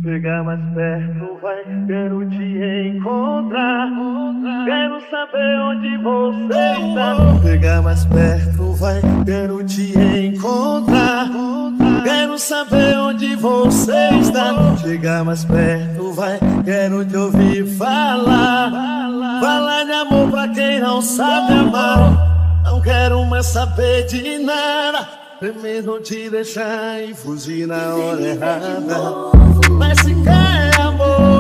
Chega mais perto, vai, quero te encontrar. Quero saber onde você está. Chega mais perto, vai, quero te encontrar. Quero saber onde você está. Chega mais perto, vai, quero te ouvir falar. Falar de amor pra quem não sabe amar. Não quero mais saber de nada. Primeiro te deixar e fugir na hora errada. Mas se quer amor,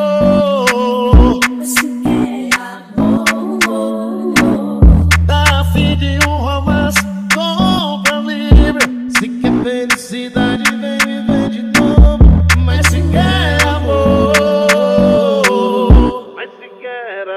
tá a fim de um romance, compra livre. Se quer felicidade, vem viver de novo. Mas se quer amor, mas se quer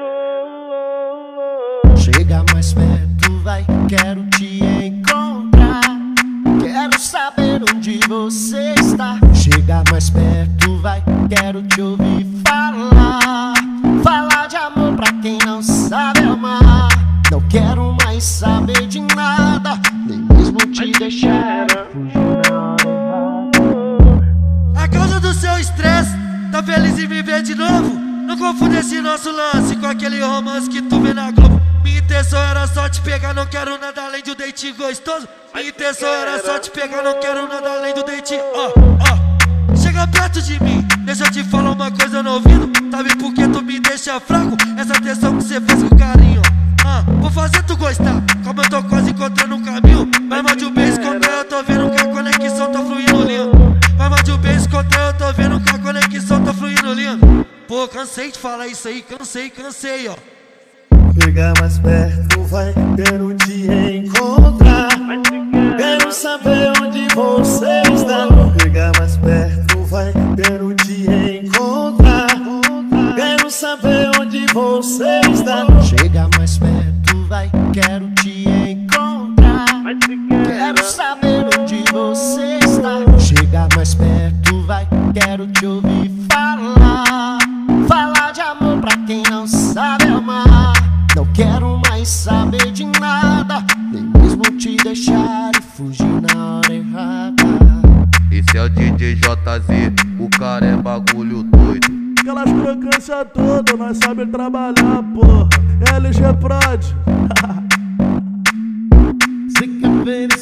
amor. Chega mais perto, vai, quero te encontrar. Quero saber onde você está. Chega mais perto, vai, quero te ouvir falar. Falar de amor pra quem não sabe amar. Não quero mais saber de nada, nem mesmo te deixar fugir na hora errada. A causa do seu estresse, tá feliz em me ver de novo? Não confunda esse nosso lance com aquele romance que tu vê na Globo. Minha intenção era só te pegar, não quero nada além de um date gostoso. Minha intenção era só te pegar, não quero nada além do date. Chega perto de mim, deixa eu te falar uma coisa no ouvido. Sabe por que tu me deixa fraco? Essa atenção que cê fez com carinho. Vou fazer tu gostar, como eu tô quase encontrando um caminho. Vai mais de um beijo contra eu tô vendo que a conexão tá fluindo lindo. Vai mais de um beijo contra eu tô vendo que a conexão tá fluindo lindo. Pô, cansei de falar isso aí, cansei, ó. Chega mais perto, vai, quero te encontrar. Quero saber onde você está. Chega mais perto, vai, quero te encontrar. Quero saber onde você está. Chega mais perto, vai, quero te encontrar. Quero saber onde você está. Chega mais perto, vai, quero te ouvir falar. Falar de amor pra quem não sabe amar. Não quero mais saber de nada, nem mesmo te deixar e fugir na hora errada. Esse é o DJ JZ, o cara é bagulho doido. Aquelas crocâncias todas, nós sabe trabalhar, porra. LG Prod. Se quer ver